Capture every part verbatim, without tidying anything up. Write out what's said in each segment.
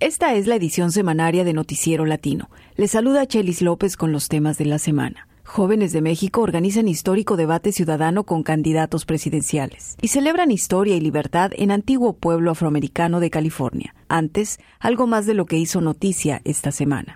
Esta es la edición semanaria de Noticiero Latino. Les saluda Chelis López con los temas de la semana. Jóvenes de México organizan histórico debate ciudadano con candidatos presidenciales y celebran historia y libertad en antiguo pueblo afroamericano de California. Antes, algo más de lo que hizo noticia esta semana.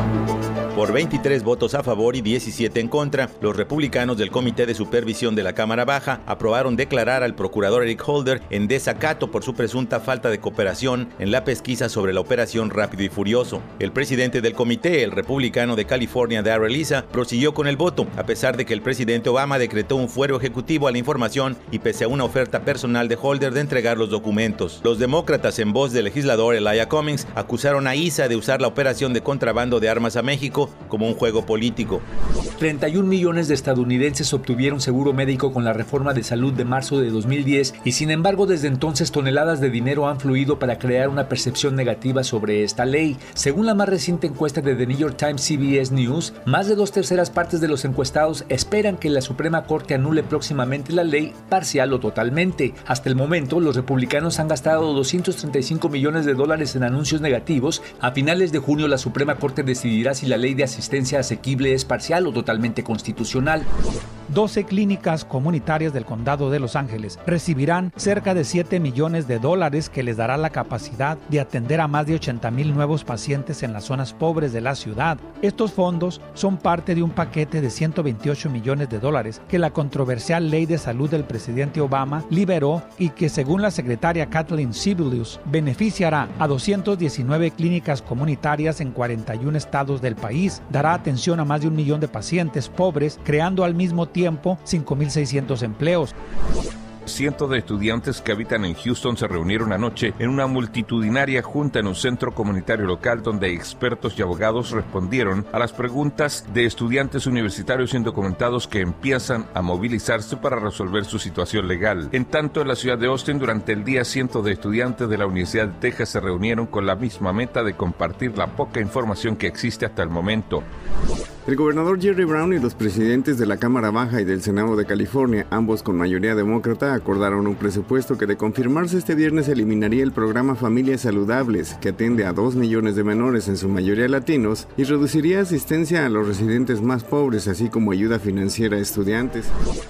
Por veintitrés votos a favor y diecisiete en contra, los republicanos del Comité de Supervisión de la Cámara Baja aprobaron declarar al procurador Eric Holder en desacato por su presunta falta de cooperación en la pesquisa sobre la operación Rápido y Furioso. El presidente del comité, el republicano de California, Darrell Issa, prosiguió con el voto, a pesar de que el presidente Obama decretó un fuero ejecutivo a la información y pese a una oferta personal de Holder de entregar los documentos. Los demócratas, en voz del legislador Elijah Cummings, acusaron a Issa de usar la operación de contrabando de armas a México como un juego político. treinta y un millones de estadounidenses obtuvieron seguro médico con la reforma de salud de marzo de dos mil diez y sin embargo desde entonces toneladas de dinero han fluido para crear una percepción negativa sobre esta ley. Según la más reciente encuesta de The New York Times C B S News, más de dos terceras partes de los encuestados esperan que la Suprema Corte anule próximamente la ley, parcial o totalmente. Hasta el momento, los republicanos han gastado doscientos treinta y cinco millones de dólares en anuncios negativos. A finales de junio, la Suprema Corte decidirá si la ley de asistencia asequible es parcial o totalmente constitucional. doce clínicas comunitarias del condado de Los Ángeles recibirán cerca de siete millones de dólares que les dará la capacidad de atender a más de ochenta mil nuevos pacientes en las zonas pobres de la ciudad. Estos fondos son parte de un paquete de ciento veintiocho millones de dólares que la controversial ley de salud del presidente Obama liberó y que, según la secretaria Kathleen Sebelius, beneficiará a doscientas diecinueve clínicas comunitarias en cuarenta y un estados del país. Dará atención a más de un millón de pacientes pobres, creando al mismo tiempo cinco mil seiscientos empleos. Cientos de estudiantes que habitan en Houston se reunieron anoche en una multitudinaria junta en un centro comunitario local donde expertos y abogados respondieron a las preguntas de estudiantes universitarios indocumentados que empiezan a movilizarse para resolver su situación legal. En tanto, en la ciudad de Austin, durante el día, cientos de estudiantes de la Universidad de Texas se reunieron con la misma meta de compartir la poca información que existe hasta el momento. El gobernador Jerry Brown y los presidentes de la Cámara Baja y del Senado de California, ambos con mayoría demócrata, acordaron un presupuesto que, de confirmarse este viernes, eliminaría el programa Familias Saludables, que atiende a dos millones de menores, en su mayoría latinos, y reduciría asistencia a los residentes más pobres, así como ayuda financiera a estudiantes.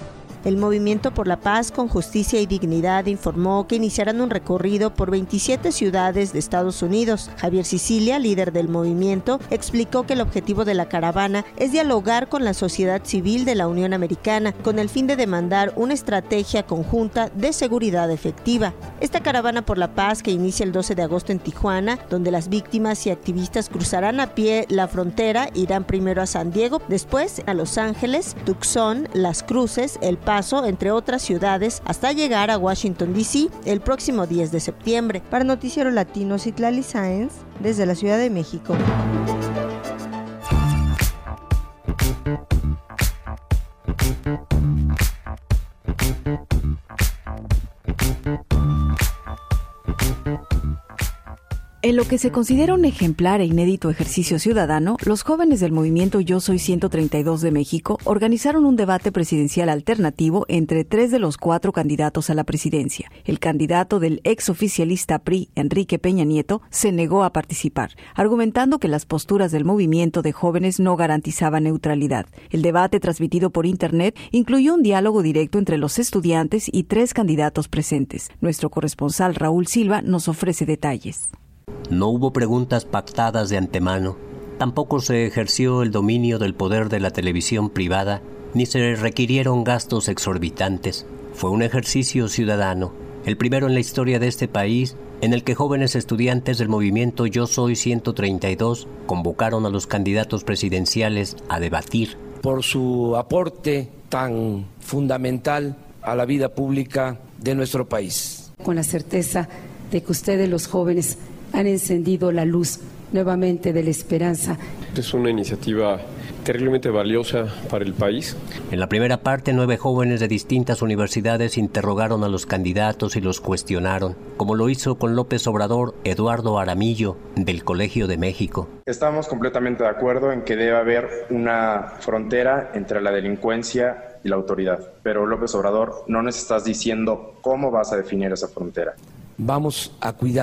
El Movimiento por la Paz con Justicia y Dignidad informó que iniciarán un recorrido por veintisiete ciudades de Estados Unidos. Javier Sicilia, líder del movimiento, explicó que el objetivo de la caravana es dialogar con la sociedad civil de la Unión Americana con el fin de demandar una estrategia conjunta de seguridad efectiva. Esta caravana por la paz, que inicia el doce de agosto en Tijuana, donde las víctimas y activistas cruzarán a pie la frontera, irán primero a San Diego, después a Los Ángeles, Tucson, Las Cruces, El Paso, entre otras ciudades, hasta llegar a Washington D C el próximo diez de septiembre. Para Noticiero Latino, Citlali Sáenz, desde la Ciudad de México. En lo que se considera un ejemplar e inédito ejercicio ciudadano, los jóvenes del movimiento Yo Soy ciento treinta y dos de México organizaron un debate presidencial alternativo entre tres de los cuatro candidatos a la presidencia. El candidato del ex oficialista P R I, Enrique Peña Nieto, se negó a participar, argumentando que las posturas del movimiento de jóvenes no garantizaban neutralidad. El debate, transmitido por internet, incluyó un diálogo directo entre los estudiantes y tres candidatos presentes. Nuestro corresponsal Raúl Silva nos ofrece detalles. No hubo preguntas pactadas de antemano, tampoco se ejerció el dominio del poder de la televisión privada, ni se requirieron gastos exorbitantes. Fue un ejercicio ciudadano, el primero en la historia de este país, en el que jóvenes estudiantes del movimiento Yo Soy ciento treinta y dos convocaron a los candidatos presidenciales a debatir. Por su aporte tan fundamental a la vida pública de nuestro país. Con la certeza de que ustedes, los jóvenes, han encendido la luz nuevamente de la esperanza. Es una iniciativa terriblemente valiosa para el país. En la primera parte, nueve jóvenes de distintas universidades interrogaron a los candidatos y los cuestionaron, como lo hizo con López Obrador Eduardo Aramillo, del Colegio de México. Estamos completamente de acuerdo en que debe haber una frontera entre la delincuencia y la autoridad. Pero, López Obrador, no nos estás diciendo cómo vas a definir esa frontera. Vamos a cuidar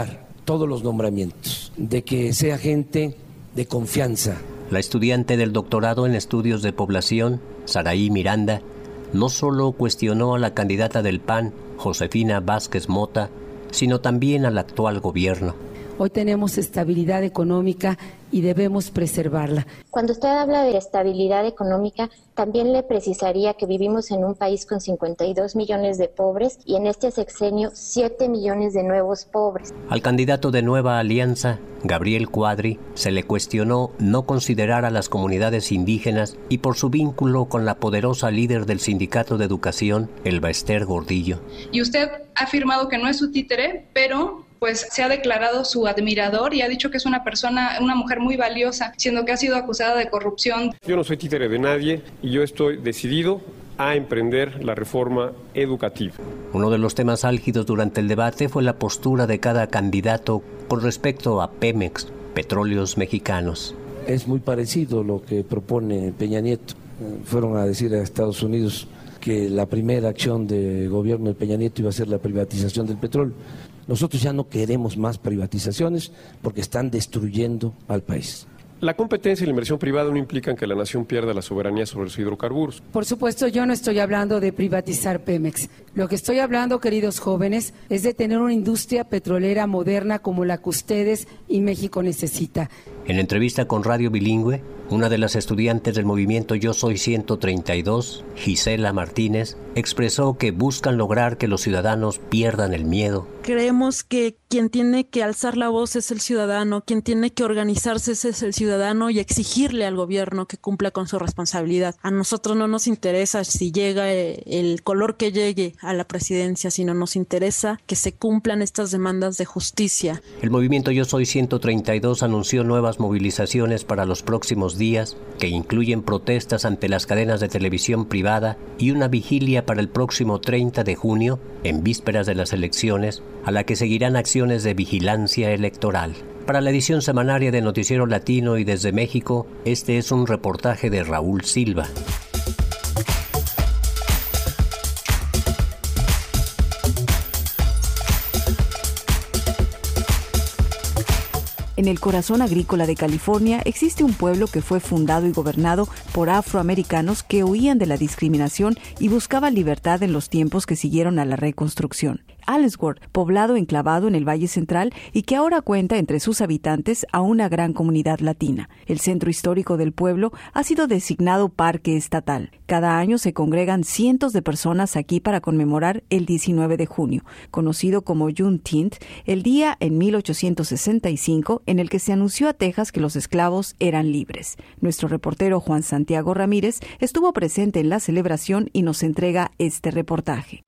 todos los nombramientos, de que sea gente de confianza. La estudiante del doctorado en estudios de población, Saraí Miranda, no solo cuestionó a la candidata del P A N, Josefina Vázquez Mota, sino también al actual gobierno. Hoy tenemos estabilidad económica y debemos preservarla. Cuando usted habla de estabilidad económica, también le precisaría que vivimos en un país con cincuenta y dos millones de pobres y en este sexenio siete millones de nuevos pobres. Al candidato de Nueva Alianza, Gabriel Cuadri, se le cuestionó no considerar a las comunidades indígenas y por su vínculo con la poderosa líder del Sindicato de Educación, Elba Ester Gordillo. Y usted ha afirmado que no es su títere, pero pues se ha declarado su admirador y ha dicho que es una persona, una mujer muy valiosa, siendo que ha sido acusada de corrupción. Yo no soy títere de nadie y yo estoy decidido a emprender la reforma educativa. Uno de los temas álgidos durante el debate fue la postura de cada candidato con respecto a Pemex, Petróleos Mexicanos. Es muy parecido lo que propone Peña Nieto. Fueron a decir a Estados Unidos que la primera acción de gobierno de Peña Nieto iba a ser la privatización del petróleo. Nosotros ya no queremos más privatizaciones porque están destruyendo al país. La competencia y la inversión privada no implican que la nación pierda la soberanía sobre sus hidrocarburos. Por supuesto, yo no estoy hablando de privatizar Pemex. Lo que estoy hablando, queridos jóvenes, es de tener una industria petrolera moderna como la que ustedes y México necesita. En entrevista con Radio Bilingüe, una de las estudiantes del movimiento Yo Soy ciento treinta y dos, Gisela Martínez, expresó que buscan lograr que los ciudadanos pierdan el miedo. Creemos que quien tiene que alzar la voz es el ciudadano, quien tiene que organizarse es el ciudadano y exigirle al gobierno que cumpla con su responsabilidad. A nosotros no nos interesa si llega el color que llegue a la presidencia, sino nos interesa que se cumplan estas demandas de justicia. El movimiento Yo Soy ciento treinta y dos anunció nuevas movilizaciones para los próximos días, que incluyen protestas ante las cadenas de televisión privada y una vigilia para el próximo treinta de junio, en vísperas de las elecciones, a la que seguirán acciones de vigilancia electoral. Para la edición semanaria de Noticiero Latino y desde México, este es un reportaje de Raúl Silva. En el corazón agrícola de California existe un pueblo que fue fundado y gobernado por afroamericanos que huían de la discriminación y buscaban libertad en los tiempos que siguieron a la reconstrucción. Allensworth, poblado enclavado en el Valle Central y que ahora cuenta entre sus habitantes a una gran comunidad latina. El centro histórico del pueblo ha sido designado parque estatal. Cada año se congregan cientos de personas aquí para conmemorar el diecinueve de junio, conocido como Juneteenth, el día en mil ochocientos sesenta y cinco en el que se anunció a Texas que los esclavos eran libres. Nuestro reportero Juan Santiago Ramírez estuvo presente en la celebración y nos entrega este reportaje.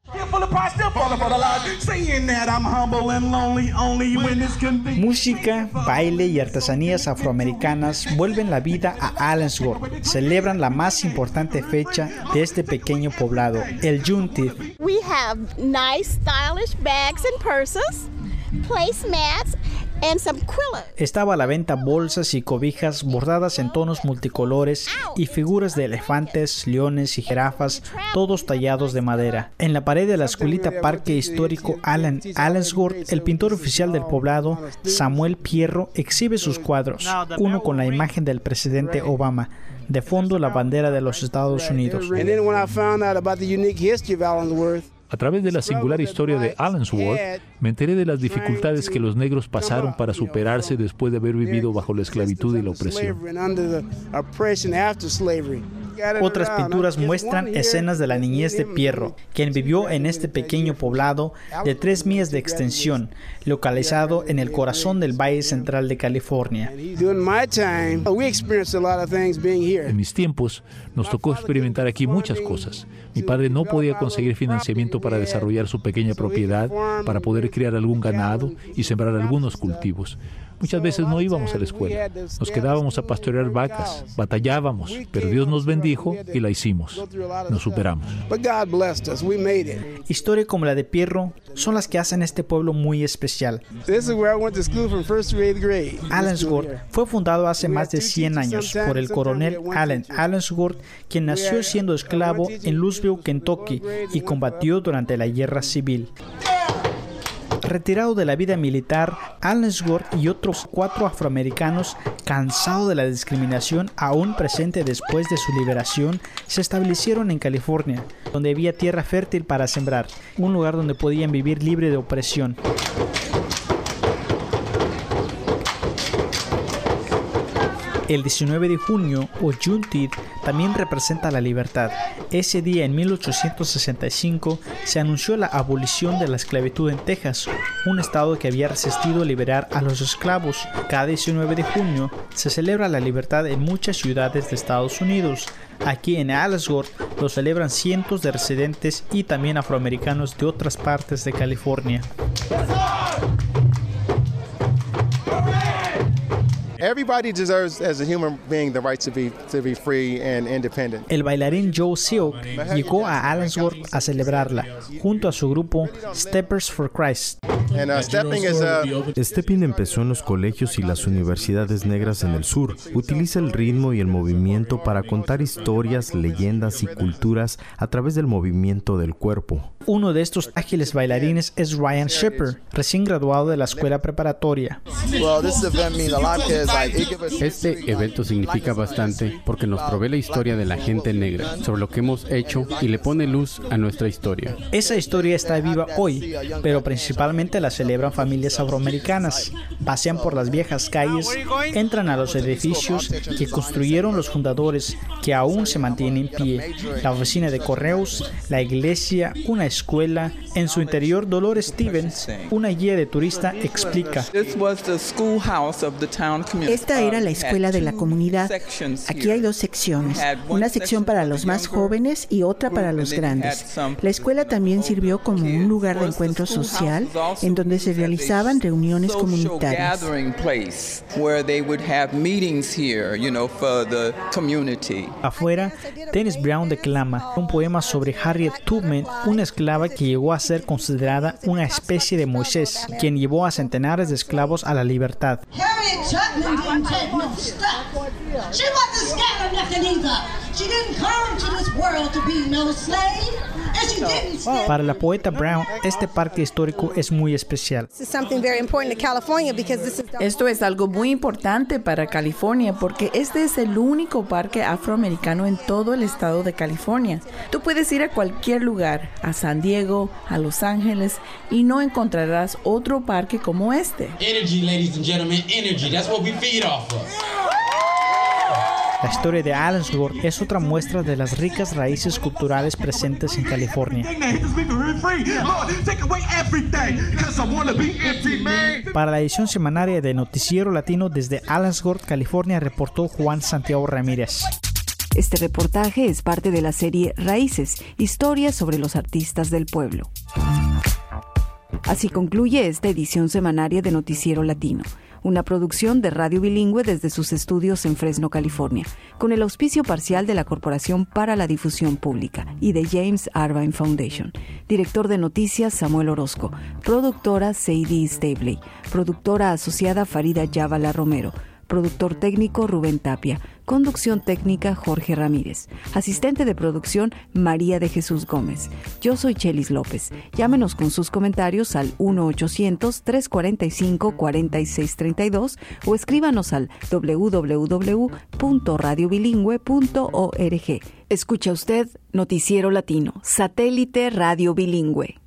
Música, baile y artesanías afroamericanas vuelven la vida a Allensworth. Celebran la más importante fecha de este pequeño poblado, el Juneteenth. We have nice, stylish bags and purses, placemats, and some quillas. Estaba a la venta bolsas y cobijas bordadas en tonos multicolores y figuras de elefantes, leones y jirafas, todos tallados de madera. En la pared de la escuelita Parque Histórico Allen Allensworth, el pintor oficial del poblado, Samuel Pierro, exhibe sus cuadros, uno con la imagen del presidente Obama, de fondo la bandera de los Estados Unidos. A través de la singular historia de Allensworth, me enteré de las dificultades que los negros pasaron para superarse después de haber vivido bajo la esclavitud y la opresión. Otras pinturas muestran escenas de la niñez de Pierro, quien vivió en este pequeño poblado de tres millas de extensión, localizado en el corazón del Valle Central de California. En mis tiempos, nos tocó experimentar aquí muchas cosas. Mi padre no podía conseguir financiamiento para desarrollar su pequeña propiedad, para poder criar algún ganado y sembrar algunos cultivos. Muchas veces no íbamos a la escuela, nos quedábamos a pastorear vacas, batallábamos, pero Dios nos bendijo y la hicimos. Nos superamos. Historias como la de Pierro son las que hacen este pueblo muy especial. Allensworth fue fundado hace más de cien años por el coronel Allen Allensworth, quien nació siendo esclavo en Louisville, Kentucky, y combatió durante la Guerra Civil. Retirado de la vida militar, Allensworth y otros cuatro afroamericanos, cansados de la discriminación aún presente después de su liberación, se establecieron en California, donde había tierra fértil para sembrar, un lugar donde podían vivir libre de opresión. El diecinueve de junio, o Juneteenth, también representa la libertad. Ese día, en mil ochocientos sesenta y cinco, se anunció la abolición de la esclavitud en Texas, un estado que había resistido liberar a los esclavos. Cada diecinueve de junio se celebra la libertad en muchas ciudades de Estados Unidos. Aquí en Allensworth lo celebran cientos de residentes y también afroamericanos de otras partes de California. Everybody deserves, as a human being, the right to be to be free and independent. El bailarín Joe Silk llegó a Allensworth a celebrarla, junto a su grupo Steppers for Christ. And, uh, stepping is, uh... Stepping empezó en los colegios y las universidades negras en el sur. Utiliza el ritmo y el movimiento para contar historias, leyendas y culturas a través del movimiento del cuerpo. Uno de estos ágiles bailarines es Ryan Shepard, recién graduado de la escuela preparatoria. Este evento significa bastante porque nos provee la historia de la gente negra, sobre lo que hemos hecho y le pone luz a nuestra historia. Esa historia está viva hoy, pero principalmente la celebran familias afroamericanas. Pasean por las viejas calles, entran a los edificios que construyeron los fundadores, que aún se mantienen en pie. La oficina de correos, la iglesia, una escuela. En su interior, Dolores Stevens, una guía de turista, explica. Esta era la escuela de la comunidad. Aquí hay dos secciones, una sección para los más jóvenes y otra para los grandes. La escuela también sirvió como un lugar de encuentro social en donde se realizaban reuniones comunitarias. Afuera, Dennis Brown declama un poema sobre Harriet Tubman, una esclava que llegó a ser considerada una especie de Moisés, quien llevó a centenares de esclavos a la libertad. Para la poeta Brown, este parque histórico es muy especial. Esto es algo muy importante para California porque este es el único parque afroamericano en todo el estado de California. Tú puedes ir a cualquier lugar, a San Diego, a Los Ángeles, y no encontrarás otro parque como este. Energy, ladies and gentlemen, energy. That's what we feed off of. La historia de Allensworth es otra muestra de las ricas raíces culturales presentes en California. Para la edición semanaria de Noticiero Latino desde Allensworth, California, reportó Juan Santiago Ramírez. Este reportaje es parte de la serie Raíces, historias sobre los artistas del pueblo. Así concluye esta edición semanaria de Noticiero Latino, una producción de Radio Bilingüe desde sus estudios en Fresno, California, con el auspicio parcial de la Corporación para la Difusión Pública y de James Irvine Foundation. Director de noticias Samuel Orozco, productora Sadie Stabley, productora asociada Farida Yavala Romero, productor técnico Rubén Tapia, conducción técnica Jorge Ramírez, asistente de producción María de Jesús Gómez. Yo soy Chelis López. Llámenos con sus comentarios al uno ochocientos, tres cuarenta y cinco, cuarenta y seis treinta y dos o escríbanos al doble u doble u doble u punto radio bilingüe punto org. Escucha usted Noticiero Latino, satélite Radio Bilingüe.